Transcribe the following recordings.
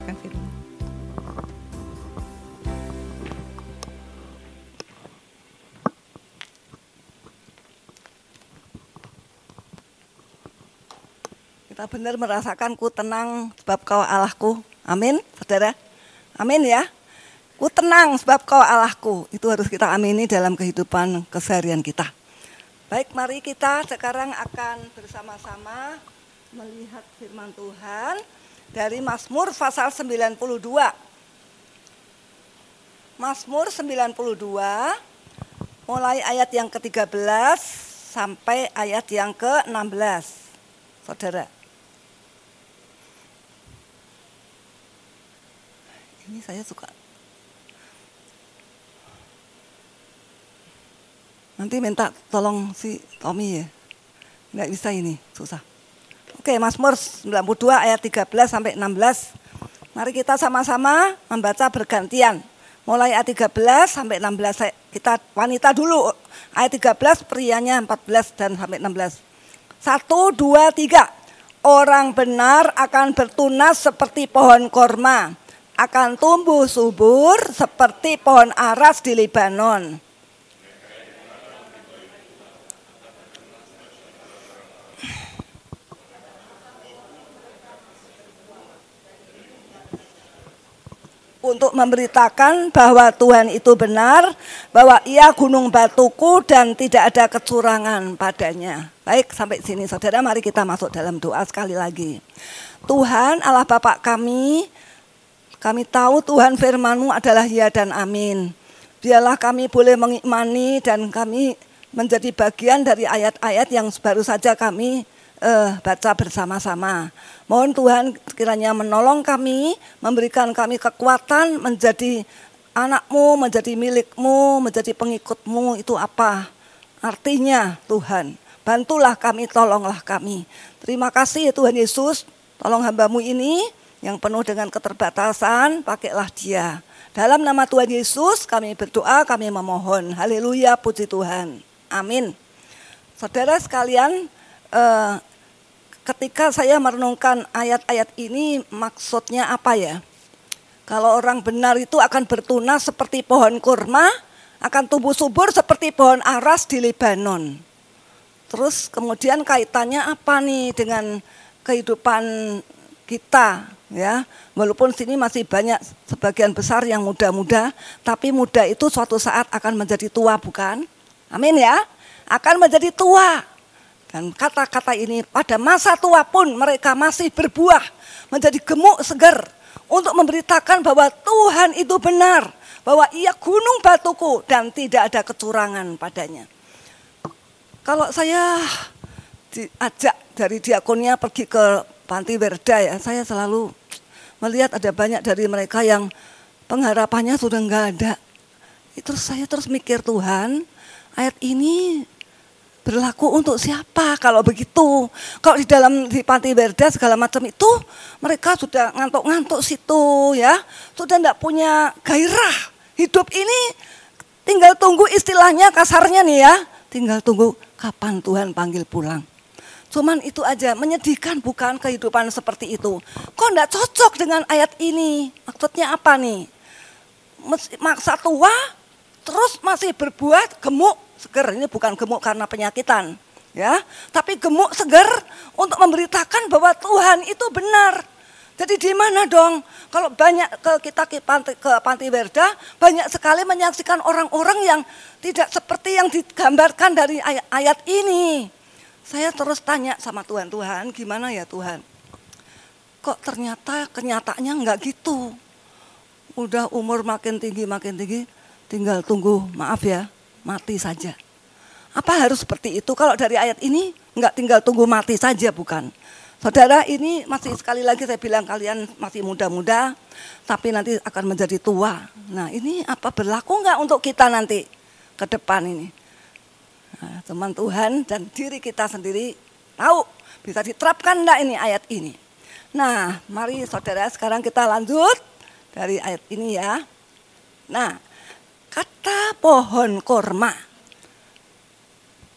membacakan firman. Kita benar merasakan ku tenang sebab kau Allahku. Amin, saudara. Amin ya. Ku tenang sebab kau Allahku. Itu harus kita amini dalam kehidupan keseharian kita. Baik, mari kita sekarang akan bersama-sama melihat firman Tuhan dari Mazmur pasal 92. Mazmur 92 mulai ayat yang ke-13 sampai ayat yang ke-16. Saudara. Ini saya suka. Nanti minta tolong si Tommy ya. Nggak bisa ini, susah. Oke, Mazmur 92 ayat 13 sampai 16. Mari kita sama-sama membaca bergantian. Mulai ayat 13 sampai 16. Kita wanita dulu. Ayat 13, prianya 14 dan sampai 16. 1, 2, 3. Orang benar akan bertunas seperti pohon korma. Akan tumbuh subur seperti pohon aras di Libanon. Untuk memberitakan bahwa Tuhan itu benar, bahwa ia gunung batuku dan tidak ada kecurangan padanya. Baik, sampai sini saudara, mari kita masuk dalam doa sekali lagi. Tuhan Allah Bapa kami tahu Tuhan firman-Mu adalah ya dan amin. Biarlah kami boleh mengimani dan kami menjadi bagian dari ayat-ayat yang baru saja kami baca bersama-sama. Mohon Tuhan kiranya menolong kami, memberikan kami kekuatan menjadi anak-Mu, menjadi milik-Mu, menjadi pengikut-Mu. Itu apa artinya Tuhan? Bantulah kami, tolonglah kami. Terima kasih ya Tuhan Yesus, tolong hamba-Mu ini yang penuh dengan keterbatasan, pakailah dia. Dalam nama Tuhan Yesus kami berdoa, kami memohon. Haleluya, puji Tuhan. Amin. Saudara sekalian, ketika saya merenungkan ayat-ayat ini maksudnya apa ya? Kalau orang benar itu akan bertunas seperti pohon kurma, akan tumbuh subur seperti pohon aras di Libanon. Terus kemudian kaitannya apa nih dengan kehidupan kita ya? Walaupun sini masih banyak sebagian besar yang muda-muda, tapi muda itu suatu saat akan menjadi tua, bukan? Amin ya, akan menjadi tua. Dan kata-kata ini pada masa tua pun mereka masih berbuah, menjadi gemuk segar untuk memberitakan bahwa Tuhan itu benar, bahwa ia gunung batuku dan tidak ada kecurangan padanya. Kalau saya diajak dari diakonnya pergi ke Panti Werda ya, saya selalu melihat ada banyak dari mereka yang pengharapannya sudah enggak ada. Terus saya terus mikir, Tuhan, ayat ini berlaku untuk siapa kalau begitu? Kalau di Panti Werda segala macam itu mereka sudah ngantuk-ngantuk situ ya, sudah enggak punya gairah. Hidup ini tinggal tunggu, istilahnya kasarnya nih ya, tinggal tunggu kapan Tuhan panggil pulang. Cuman itu aja, menyedihkan bukan kehidupan seperti itu. Kok enggak cocok dengan ayat ini? Maksudnya apa nih? Maksa tua terus masih berbuat gemuk segar. Ini bukan gemuk karena penyakitan ya, tapi gemuk segar untuk memberitakan bahwa Tuhan itu benar. Jadi di mana dong? Kalau banyak kita ke Panti Werda, banyak sekali menyaksikan orang-orang yang tidak seperti yang digambarkan dari ayat ini. Saya terus tanya sama Tuhan, Tuhan gimana ya Tuhan? Kok ternyata kenyataannya enggak gitu. Udah umur makin tinggi, tinggal tunggu, maaf ya, mati saja. Apa harus seperti itu? Kalau dari ayat ini enggak tinggal tunggu mati saja, bukan. Saudara, ini masih sekali lagi saya bilang kalian masih muda-muda, tapi nanti akan menjadi tua. Nah ini apa berlaku enggak untuk kita nanti ke depan ini? Nah, teman Tuhan dan diri kita sendiri tahu bisa diterapkan enggak ini ayat ini. Nah mari saudara sekarang kita lanjut dari ayat ini ya. Nah kata pohon korma.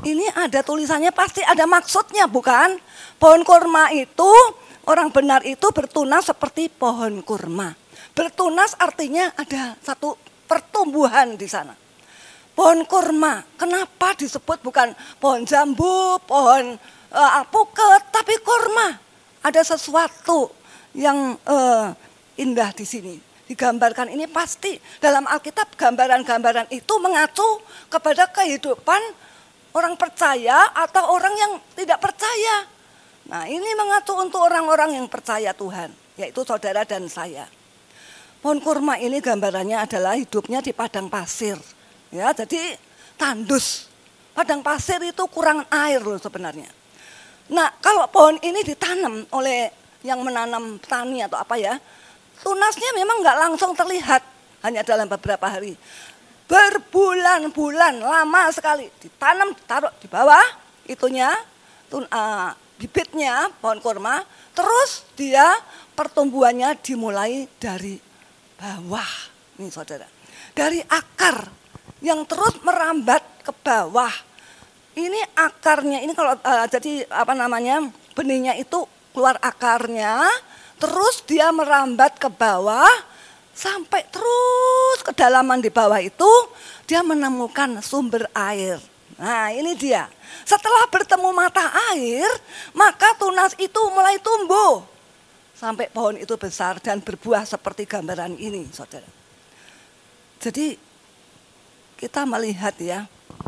ini ada tulisannya, pasti ada maksudnya, bukan? Pohon kurma itu, orang benar itu bertunas seperti pohon kurma. Bertunas artinya ada satu pertumbuhan di sana. Pohon kurma, kenapa disebut bukan pohon jambu, pohon alpukat, tapi kurma? Ada sesuatu yang indah di sini. Digambarkan ini pasti dalam Alkitab gambaran-gambaran itu mengacu kepada kehidupan orang percaya atau orang yang tidak percaya. Nah, ini mengacu untuk orang-orang yang percaya Tuhan, yaitu saudara dan saya. Pohon kurma ini gambarannya adalah hidupnya di padang pasir. Ya, jadi tandus. Padang pasir itu kurang air loh sebenarnya. Nah, kalau pohon ini ditanam oleh yang menanam petani atau apa ya, tunasnya memang nggak langsung terlihat, hanya dalam beberapa hari. Berbulan-bulan, lama sekali ditanam, taruh di bawah itunya, bibitnya pohon kurma, terus dia pertumbuhannya dimulai dari bawah, nih saudara, dari akar yang terus merambat ke bawah. Ini akarnya, ini kalau jadi benihnya itu keluar akarnya, terus dia merambat ke bawah, sampai terus kedalaman di bawah itu, dia menemukan sumber air. Nah, ini dia. Setelah bertemu mata air, maka tunas itu mulai tumbuh. Sampai pohon itu besar dan berbuah seperti gambaran ini, saudara. Jadi, kita melihat ya,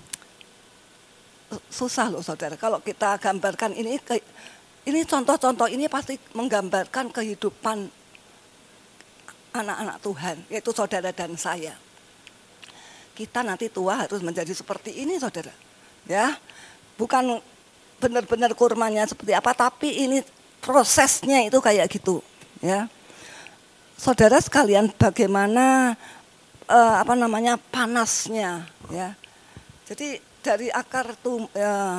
susah loh saudara, kalau kita gambarkan ini contoh-contoh ini pasti menggambarkan kehidupan anak-anak Tuhan, yaitu saudara dan saya. Kita nanti tua harus menjadi seperti ini saudara. Ya, bukan benar-benar kurmanya seperti apa, tapi ini prosesnya itu kayak gitu. Ya, saudara sekalian, bagaimana panasnya. Ya, jadi dari akar tuh.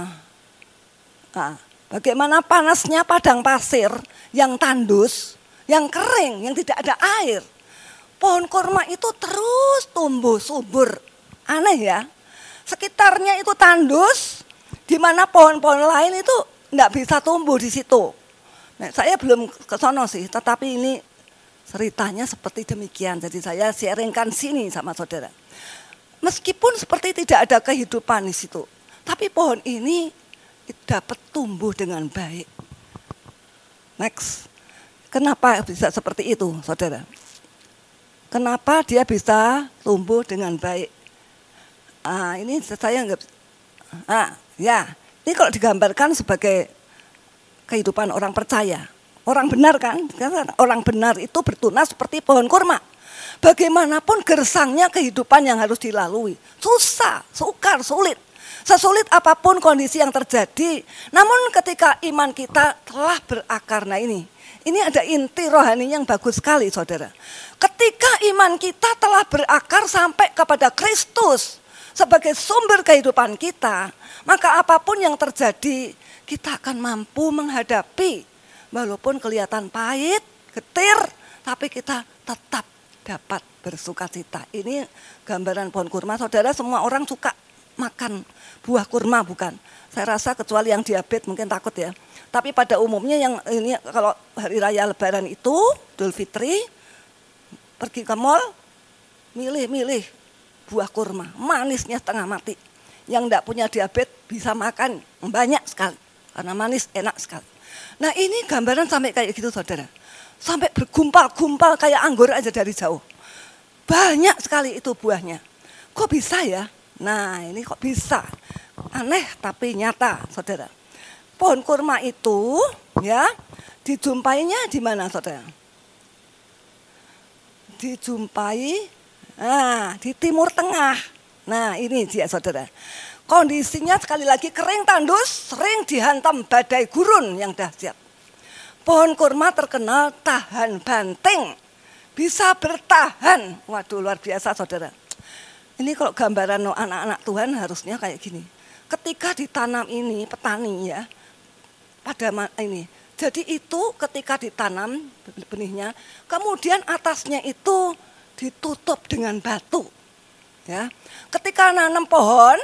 Bagaimana panasnya padang pasir yang tandus, yang kering, yang tidak ada air. Pohon kurma itu terus tumbuh subur. Aneh ya. Sekitarnya itu tandus, di mana pohon-pohon lain itu enggak bisa tumbuh di situ. Nah, saya belum ke sono sih, tetapi ini ceritanya seperti demikian. Jadi saya sharingkan sini sama saudara. Meskipun seperti tidak ada kehidupan di situ, tapi pohon ini dapat tumbuh dengan baik. Next, kenapa bisa seperti itu, saudara? Kenapa dia bisa tumbuh dengan baik? Ini saya nggak. Ini kalau digambarkan sebagai kehidupan orang percaya, orang benar kan? Orang benar itu bertunas seperti pohon kurma. Bagaimanapun gersangnya kehidupan yang harus dilalui, susah, sukar, sulit. Sesulit apapun kondisi yang terjadi, namun ketika iman kita telah berakar, nah ini ada inti rohani yang bagus sekali saudara. Ketika iman kita telah berakar sampai kepada Kristus sebagai sumber kehidupan kita, maka apapun yang terjadi, kita akan mampu menghadapi. Walaupun kelihatan pahit, getir, tapi kita tetap dapat bersukacita. Ini gambaran pohon kurma, saudara, semua orang suka makan buah kurma bukan? Saya rasa kecuali yang diabetes mungkin takut ya. Tapi pada umumnya yang ini kalau hari raya Lebaran itu, Idul Fitri, pergi ke mall, milih buah kurma, manisnya setengah mati. Yang enggak punya diabetes bisa makan banyak sekali, karena manis enak sekali. Nah ini gambaran sampai kayak gitu saudara. Sampai bergumpal-gumpal kayak anggur aja dari jauh. Banyak sekali itu buahnya. Kok bisa ya? Nah ini kok bisa, aneh tapi nyata saudara. Pohon kurma itu ya dijumpainya di mana saudara? Dijumpai di Timur Tengah. Nah ini dia saudara. Kondisinya sekali lagi kering tandus, sering dihantam badai gurun yang dahsyat. Pohon kurma terkenal tahan banting, bisa bertahan. Waduh luar biasa saudara. Ini kalau gambaran anak-anak Tuhan harusnya kayak gini. Ketika ditanam ini petani ya, pada ini. Jadi itu ketika ditanam benihnya, kemudian atasnya itu ditutup dengan batu. Ya, ketika nanam pohon,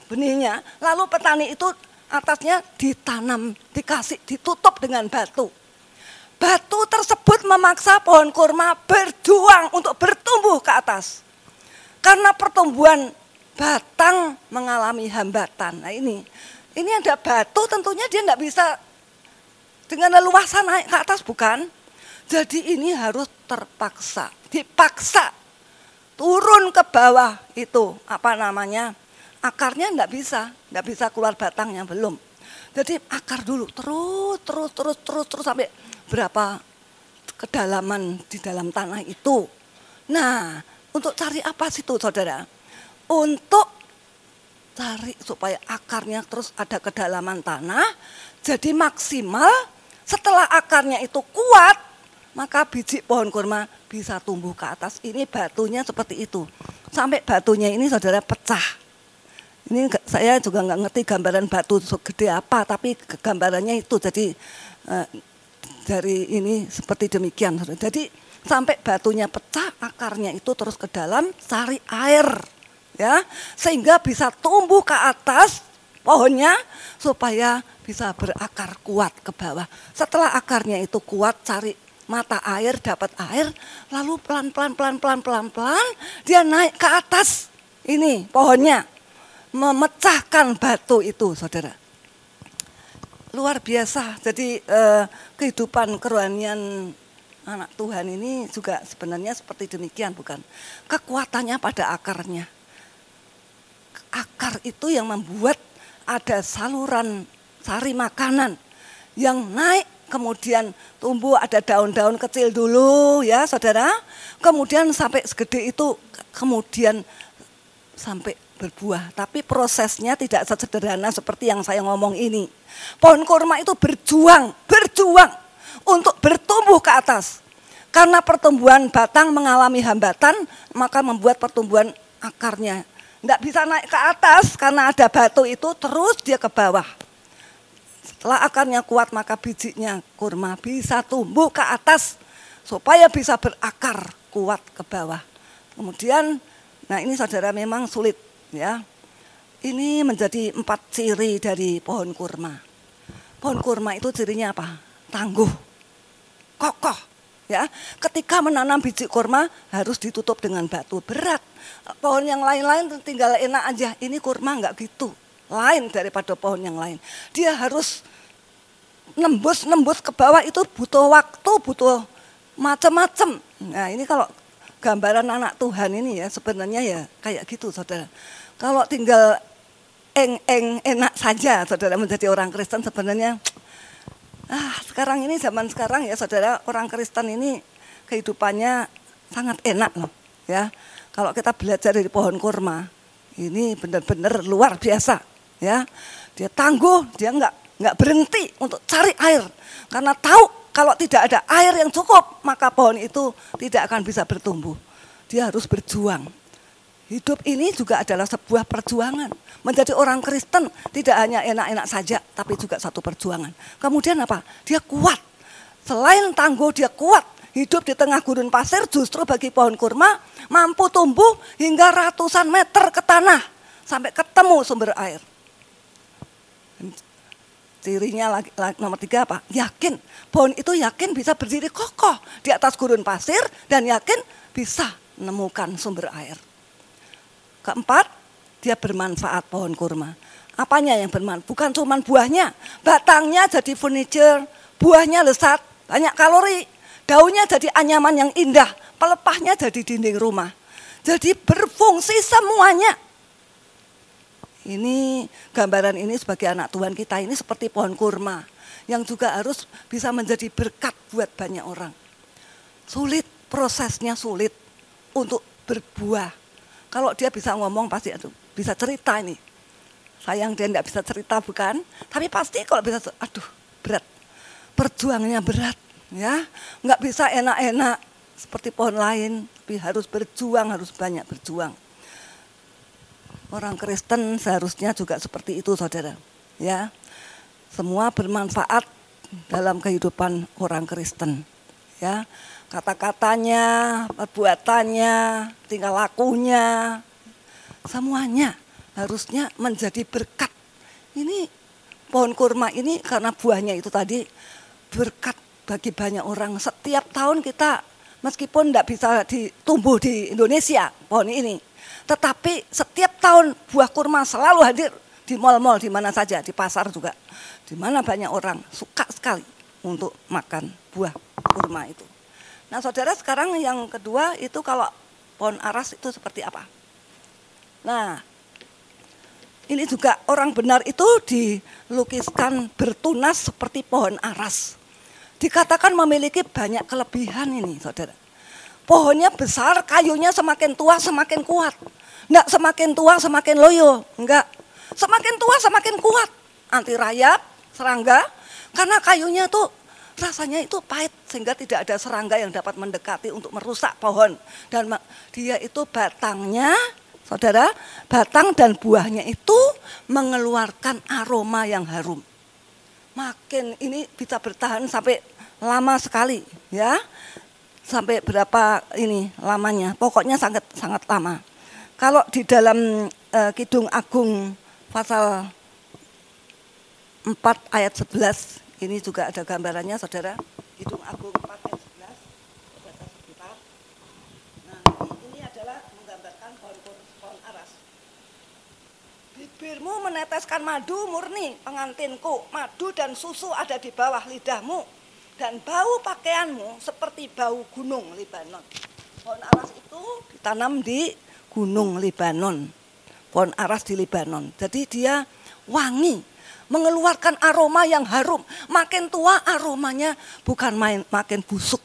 benihnya, lalu petani itu atasnya ditanam, ditutup dengan batu. Batu tersebut memaksa pohon kurma berjuang untuk bertumbuh ke atas. Karena pertumbuhan batang mengalami hambatan. Nah ini ada batu, tentunya dia nggak bisa dengan leluasa naik ke atas, bukan? Jadi ini harus dipaksa turun ke bawah itu, akarnya nggak bisa keluar batangnya, belum. Jadi akar dulu terus sampai berapa kedalaman di dalam tanah itu. Nah, untuk cari apa sih itu, saudara? Untuk cari supaya akarnya terus ada kedalaman tanah, jadi maksimal. Setelah akarnya itu kuat, maka biji pohon kurma bisa tumbuh ke atas. Ini batunya seperti itu. Sampai batunya ini, saudara, pecah. Ini saya juga nggak ngerti gambaran batu segede apa, tapi gambarannya itu. Jadi dari ini seperti demikian. Jadi sampai batunya pecah, akarnya itu terus ke dalam cari air, ya, sehingga bisa tumbuh ke atas pohonnya supaya bisa berakar kuat ke bawah. Setelah akarnya itu kuat, cari mata air, dapat air, lalu pelan-pelan dia naik ke atas ini pohonnya, memecahkan batu itu, saudara. Luar biasa. Jadi kehidupan kerohanian anak Tuhan ini juga sebenarnya seperti demikian, bukan? Kekuatannya pada akarnya. Akar itu yang membuat ada saluran sari makanan yang naik, kemudian tumbuh, ada daun-daun kecil dulu, ya saudara. Kemudian sampai segede itu, kemudian sampai berbuah. Tapi prosesnya tidak sesederhana seperti yang saya ngomong ini. Pohon kurma itu berjuang untuk bertumbuh ke atas. Karena pertumbuhan batang mengalami hambatan, maka membuat pertumbuhan akarnya tidak bisa naik ke atas karena ada batu itu, terus dia ke bawah. Setelah akarnya kuat, maka bijinya kurma bisa tumbuh ke atas supaya bisa berakar kuat ke bawah. Kemudian, nah ini saudara memang sulit, ya. Ini menjadi 4 ciri dari pohon kurma. Pohon kurma itu cirinya apa? Tangguh, kokoh, ya. Ketika menanam biji kurma harus ditutup dengan batu, berat. Pohon yang lain-lain tinggal enak aja. Ini kurma enggak gitu, lain daripada pohon yang lain. Dia harus nembus ke bawah, itu butuh waktu, butuh macam-macam. Nah ini kalau gambaran anak Tuhan ini ya sebenarnya ya kayak gitu, saudara. Kalau tinggal enak saja, saudara, menjadi orang Kristen sebenarnya. Sekarang ini, zaman sekarang ya saudara, orang Kristen ini kehidupannya sangat enak loh, ya. Kalau kita belajar dari pohon kurma, ini benar-benar luar biasa, ya. Dia tangguh, dia enggak berhenti untuk cari air. Karena tahu kalau tidak ada air yang cukup, maka pohon itu tidak akan bisa bertumbuh. Dia harus berjuang. Hidup ini juga adalah sebuah perjuangan. Menjadi orang Kristen tidak hanya enak-enak saja, tapi juga satu perjuangan. Kemudian apa? Dia kuat. Selain tangguh, dia kuat. Hidup di tengah gurun pasir, justru bagi pohon kurma mampu tumbuh hingga ratusan meter ke tanah sampai ketemu sumber air. Cirinya nomor 3 apa? Yakin. Pohon itu yakin bisa berdiri kokoh di atas gurun pasir dan yakin bisa menemukan sumber air. Keempat, dia bermanfaat pohon kurma. Apanya yang bermanfaat? Bukan cuma buahnya, batangnya jadi furniture, buahnya lezat, banyak kalori, daunnya jadi anyaman yang indah, pelepahnya jadi dinding rumah. Jadi berfungsi semuanya. Ini gambaran ini sebagai anak Tuhan kita ini seperti pohon kurma yang juga harus bisa menjadi berkat buat banyak orang. Sulit, prosesnya sulit untuk berbuah. Kalau dia bisa ngomong pasti bisa cerita ini. Sayang dia tidak bisa cerita, bukan? Tapi pasti kalau bisa, berat. Perjuangannya berat, ya. Nggak bisa enak-enak seperti pohon lain, tapi harus berjuang, harus banyak berjuang. Orang Kristen seharusnya juga seperti itu, saudara. Ya, semua bermanfaat dalam kehidupan orang Kristen. Ya, kata-katanya, perbuatannya, tingkah lakunya, semuanya harusnya menjadi berkat. Ini pohon kurma ini karena buahnya itu tadi berkat bagi banyak orang. Setiap tahun kita meskipun tidak bisa tumbuh di Indonesia pohon ini, tetapi setiap tahun buah kurma selalu hadir di mal-mal, di mana saja, di pasar juga, di mana banyak orang suka sekali untuk makan buah kurma itu. Nah saudara, sekarang yang kedua itu kalau pohon aras itu seperti apa? Nah, ini juga orang benar itu dilukiskan bertunas seperti pohon aras. Dikatakan memiliki banyak kelebihan ini saudara. Pohonnya besar, kayunya semakin tua semakin kuat. Enggak semakin tua semakin loyo, enggak. Semakin tua semakin kuat. Anti rayap, serangga, karena kayunya tuh rasanya itu pahit sehingga tidak ada serangga yang dapat mendekati untuk merusak pohon. Dan dia itu batangnya, saudara, batang dan buahnya itu mengeluarkan aroma yang harum. Makin ini bisa bertahan sampai lama sekali, ya. Sampai berapa ini lamanya? Pokoknya sangat lama. Kalau di dalam Kidung Agung pasal 4 ayat 11, ini juga ada gambarannya saudara. Kidung Agung 4 ayat 11. Baca sebentar. Nah, ini adalah menggambarkan pohon aras. Bibirmu meneteskan madu murni, pengantinku, madu dan susu ada di bawah lidahmu, dan bau pakaianmu seperti bau gunung Libanon. Pohon aras itu ditanam di gunung Libanon, pohon aras di Libanon. Jadi dia wangi, mengeluarkan aroma yang harum. Makin tua aromanya bukan makin busuk,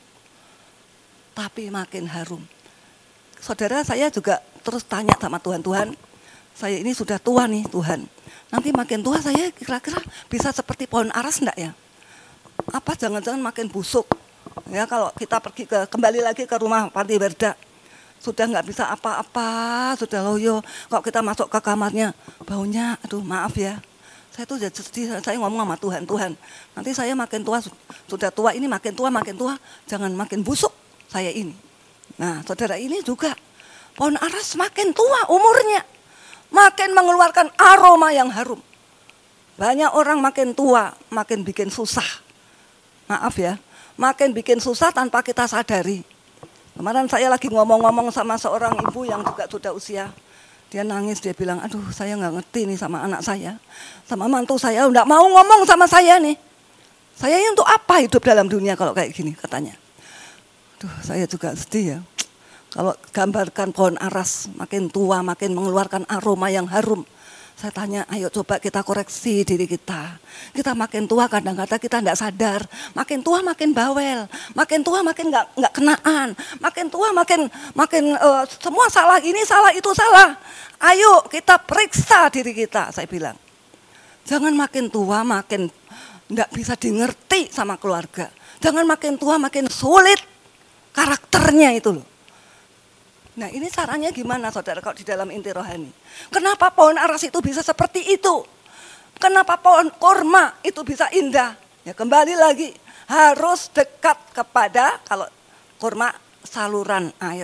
tapi makin harum. Saudara, saya juga terus tanya sama Tuhan, Tuhan, saya ini sudah tua nih Tuhan. Nanti makin tua saya kira-kira bisa seperti pohon aras enggak ya? Apa jangan-jangan makin busuk? Ya kalau kita kembali lagi ke rumah Panti Werda, sudah nggak bisa apa-apa, sudah loyo. Kalau kita masuk ke kamarnya, baunya, aduh maaf ya. Saya tuh jadi sedih, saya ngomong sama Tuhan, Tuhan, nanti saya makin tua, sudah tua ini makin tua, jangan makin busuk saya ini. Nah saudara, ini juga pohon aras makin tua umurnya, makin mengeluarkan aroma yang harum. Banyak orang makin tua, makin bikin susah. Maaf ya, makin bikin susah tanpa kita sadari. Kemarin saya lagi ngomong-ngomong sama seorang ibu yang juga sudah usia. Dia nangis, dia bilang, aduh saya nggak ngerti nih sama anak saya. Sama mantu saya, nggak mau ngomong sama saya nih. Saya ini untuk apa hidup dalam dunia kalau kayak gini katanya. Aduh saya juga sedih ya. Kalau gambarkan pohon aras makin tua, makin mengeluarkan aroma yang harum. Saya tanya, ayo coba kita koreksi diri kita. Kita makin tua kadang-kadang kita enggak sadar. Makin tua makin bawel. Makin tua makin enggak kenaan. Makin tua makin semua salah, ini salah, itu salah. Ayo kita periksa diri kita, saya bilang. Jangan makin tua makin enggak bisa dimengerti sama keluarga. Jangan makin tua makin sulit karakternya itu loh. Nah ini caranya gimana saudara kalau di dalam inti rohani? Kenapa pohon aras itu bisa seperti itu? Kenapa pohon kurma itu bisa indah? Ya kembali lagi harus dekat kepada, kalau kurma saluran air.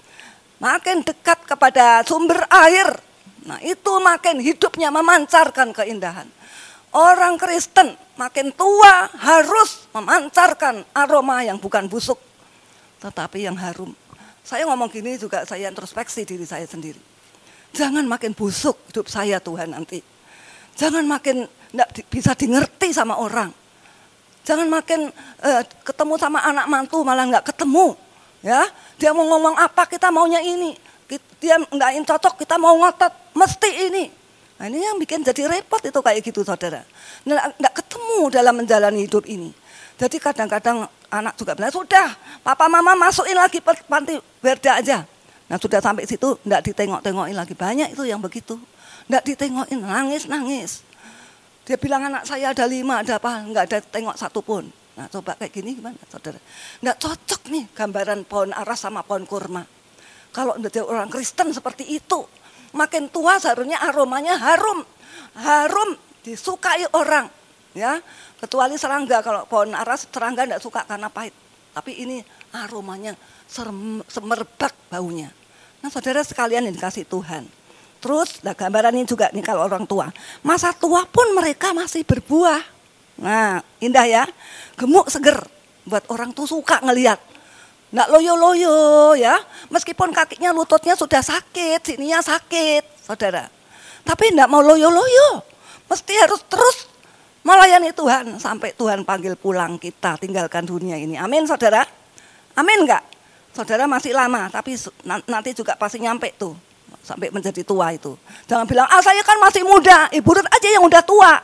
Makin dekat kepada sumber air, nah itu makin hidupnya memancarkan keindahan. Orang Kristen makin tua harus memancarkan aroma yang bukan busuk, tetapi yang harum. Saya ngomong gini juga saya introspeksi diri saya sendiri. Jangan makin busuk hidup saya Tuhan nanti. Jangan makin enggak bisa dimengerti sama orang. Jangan makin ketemu sama anak mantu malah enggak ketemu. Ya, dia mau ngomong apa kita maunya ini. Dia enggak cocok kita mau ngotot mesti ini. Nah ini yang bikin jadi repot itu kayak gitu saudara. Enggak ketemu dalam menjalani hidup ini. Jadi kadang-kadang anak juga bilang, sudah papa mama masukin lagi Panti Werda aja. Nah sudah sampai situ enggak ditengok-tengokin lagi. Banyak itu yang begitu. Enggak ditengokin, nangis-nangis. Dia bilang anak saya ada 5, ada apa, enggak ada tengok satu pun. Nah coba kayak gini gimana saudara. Enggak cocok nih gambaran pohon aras sama pohon kurma. Kalau menjadi orang Kristen seperti itu, makin tua seharusnya aromanya harum. Harum disukai orang. Ya, kecuali serangga, kalau pohon aras serangga enggak suka karena pahit. Tapi ini aromanya semerbak baunya. Nah saudara sekalian yang dikasih Tuhan, Terus, nah gambaran ini juga nih kalau orang tua. Masa tua pun mereka masih berbuah. Nah, indah ya. Gemuk, seger. Buat orang tuh suka ngelihat. Nggak loyo-loyo ya. Meskipun kakinya, lututnya sudah sakit, sininya sakit, saudara. Tapi nggak mau loyo-loyo. Mesti harus terus melayani Tuhan sampai Tuhan panggil pulang kita tinggalkan dunia ini. Amin saudara? Amin enggak? Saudara masih lama tapi nanti juga pasti nyampe tuh sampai menjadi tua itu. Jangan bilang saya kan masih muda, Ibu Ruth aja yang udah tua.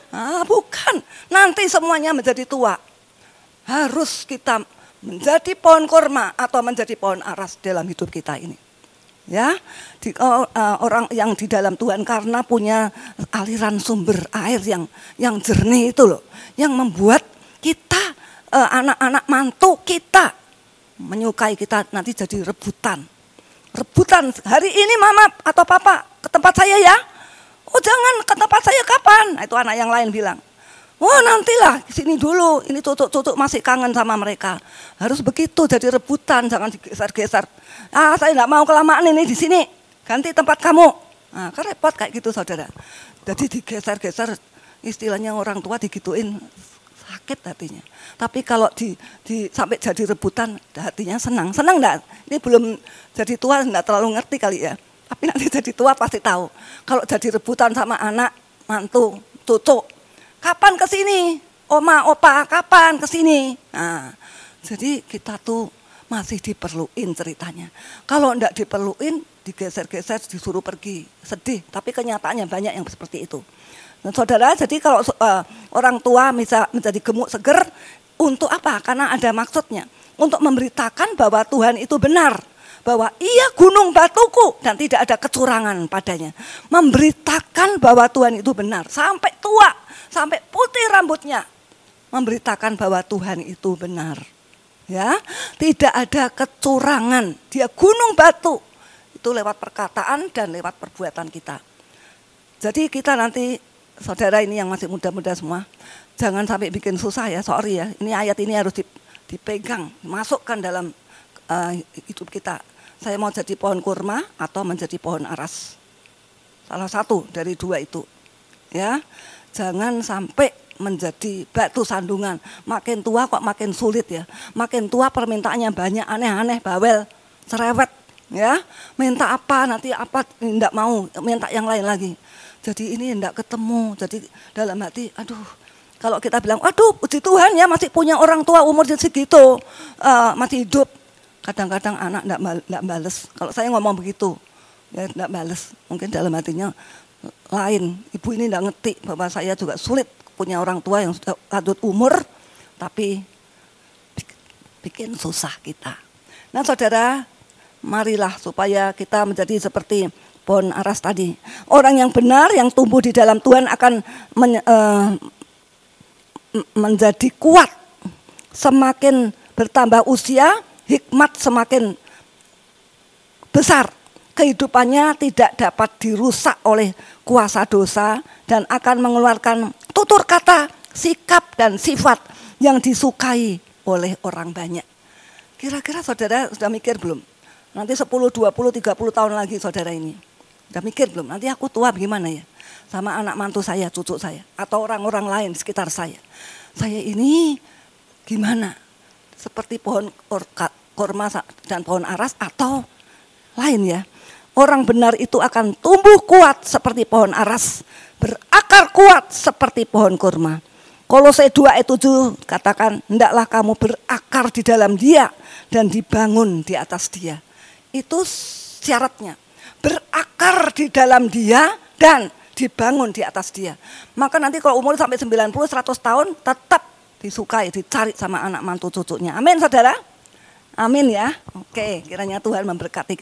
Bukan, nanti semuanya menjadi tua. Harus kita menjadi pohon kurma atau menjadi pohon aras dalam hidup kita ini. Ya, orang yang di dalam Tuhan karena punya aliran sumber air yang jernih itu loh, yang membuat kita anak-anak mantu kita menyukai kita nanti jadi rebutan. Rebutan, hari ini mama atau papa ke tempat saya ya. Oh jangan ke tempat saya kapan? Nah, itu anak yang lain bilang. Oh nantilah sini dulu, ini cucuk-cucuk masih kangen sama mereka. Harus begitu jadi rebutan, jangan digeser-geser. Saya nggak mau kelamaan ini di sini, ganti tempat kamu. Nah, kan repot kayak gitu saudara. Jadi digeser-geser, istilahnya orang tua digituin sakit hatinya. Tapi kalau sampai jadi rebutan, hatinya senang. Senang enggak? Ini belum jadi tua enggak terlalu ngerti kali ya. Tapi nanti jadi tua pasti tahu. Kalau jadi rebutan sama anak, mantu, cucu, kapan ke sini? Oma, opa, kapan ke sini? Nah, jadi kita tuh masih diperluin ceritanya. Kalau enggak diperluin, digeser-geser, disuruh pergi. Sedih, tapi kenyataannya banyak yang seperti itu. Dan saudara, jadi kalau orang tua bisa menjadi gemuk seger, untuk apa? Karena ada maksudnya. Untuk memberitakan bahwa Tuhan itu benar. Bahwa ia gunung batuku dan tidak ada kecurangan padanya. Memberitakan bahwa Tuhan itu benar. Sampai tua, sampai putih rambutnya. Memberitakan bahwa Tuhan itu benar. Ya, tidak ada kecurangan. Dia gunung batu. Itu lewat perkataan dan lewat perbuatan kita. Jadi kita nanti, saudara ini yang masih muda-muda semua, jangan sampai bikin susah ya, sorry ya. Ini ayat ini harus dipegang, masukkan dalam hidup kita. Saya mau jadi pohon kurma atau menjadi pohon aras. Salah satu dari dua itu. Ya, jangan sampai menjadi batu sandungan. Makin tua kok makin sulit ya. Makin tua permintaannya banyak, aneh-aneh, bawel, cerewet. Ya, minta apa nanti apa tidak mau, minta yang lain lagi. Jadi ini tidak ketemu. Jadi dalam hati, aduh. Kalau kita bilang, aduh puji Tuhan ya masih punya orang tua umur segitu, masih hidup. Kadang-kadang anak tidak bales. Kalau saya ngomong begitu, ya tidak bales. Mungkin dalam hatinya lain. Ibu ini tidak ngerti bahwa saya juga sulit punya orang tua yang sudah lanjut umur, tapi bikin susah kita. Nah saudara, marilah supaya kita menjadi seperti pohon aras tadi. Orang yang benar, yang tumbuh di dalam Tuhan akan menjadi kuat. Semakin bertambah usia, hikmat semakin besar. Kehidupannya tidak dapat dirusak oleh kuasa dosa dan akan mengeluarkan tutur kata, sikap dan sifat yang disukai oleh orang banyak. Kira-kira saudara sudah mikir belum? Nanti 10, 20, 30 tahun lagi saudara ini. Sudah mikir belum? Nanti aku tua bagaimana ya? Sama anak mantu saya, cucu saya. Atau orang-orang lain di sekitar saya. Saya ini gimana? Seperti pohon kurma dan pohon aras atau lain ya. Orang benar itu akan tumbuh kuat seperti pohon aras. Berakar kuat seperti pohon kurma. Kolose 2 ayat 7 katakan, hendaklah kamu berakar di dalam dia dan dibangun di atas dia. Itu syaratnya. Berakar di dalam dia dan dibangun di atas dia. Maka nanti kalau umur sampai 90, 100 tahun tetap disukai, dicari sama anak mantu cucunya. Amin saudara? Amin ya. Oke, kiranya Tuhan memberkati.